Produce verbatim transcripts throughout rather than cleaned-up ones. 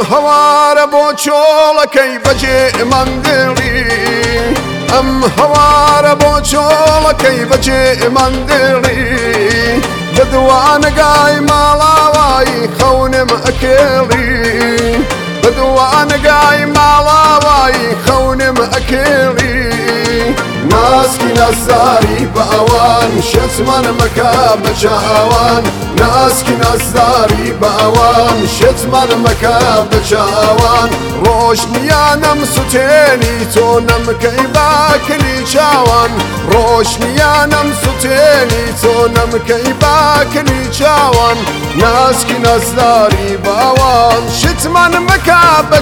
هەوارە بۆ چۆڵەکەی بەجێ ماندێڵی ئەم هەوارە بۆ چۆڵەکەی بەجێ ماندێڵی بەدوانەگای ماڵاوایی خەونم ئەکێڵی بەدوانەگای ماڵاوایی خەونم ئەکێڵی ناسکی نەزاری بە ئەوان شێتمان مەکە بە چاوان ناسکی نەزاری بە ئەوان شێتمان مەکە بە چاوان ڕۆژنیانەم سوتێنی تۆ نەمکەی باکلی چاوان ڕۆژنیانەم سوتێنی تۆ نەمکەی باکلی چاوان ناسکی نەزاری بە ئەوان شێتمان مەکە بە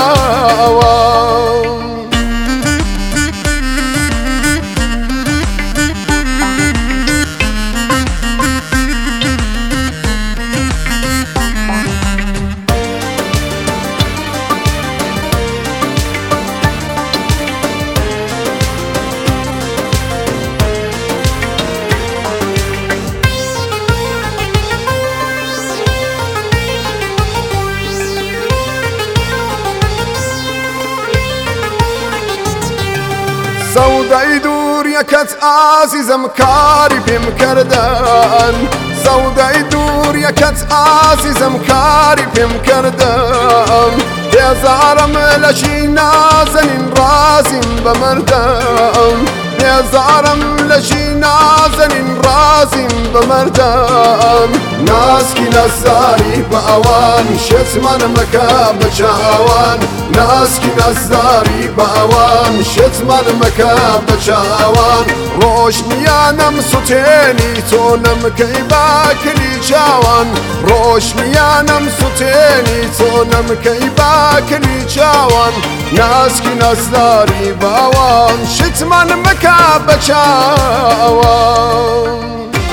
چاوان سەودای دووریەکەت ئازیزم کاری پێم کردن سەودای دووریەکەت ئازیزم کاری پێم کردن بێزارم لەشی نازەنین ڕازیم بە مردم بێزارم لەشی نازەنین ڕازیم بە مردم ناسکی نەزاری بە ئەوان شێتمان مەکە بە چاوان ناسکی نەزاری بە ئەوان شێتمان مەکە بە چاوان ڕۆژنیانەم سوتێنی تۆ نەمکەی باکلی چاوان ڕۆژنیانەم سوتێنی تۆ نەمکەی باکلی چاوان ناسکی نەزاری بە ئەوان شێتمان مەکە بە چاوان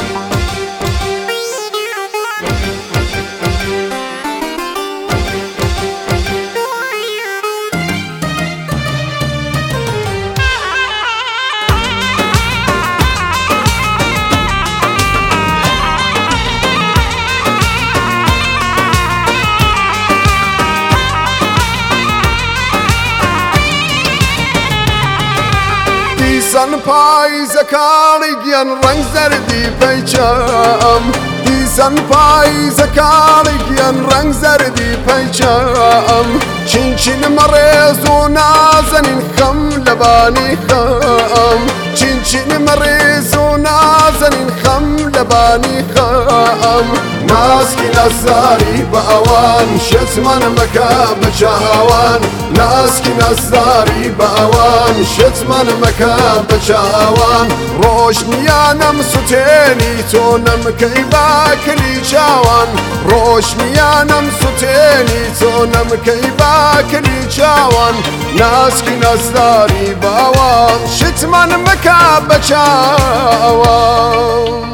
دیسان پاییزەکانی گیان ڕەنگ زەردی پەیچەم دیسان پاییزەکانی گیان ڕەنگ زەردی پەیچەم چینچینمە ڕێز و نازەنین خەم لەبانی خەم چینچینمە ڕێز و نازەنین خەم لەبانی خەم ناسکی نەزاری بە ئەوان شێتمان مەکە بە چاوان ناسکی نەزاری بە ئەوان شێتمان مەکە بە چاوان ڕۆژنیانەم سوتێنی تۆ نەمکەی باکلی چاوان ڕۆژنیانەم سوتێنی تۆ نەمکەی باکلی چاوان ناسکی نەزاری بە ئەوان شێتمان مەکە بە چاوان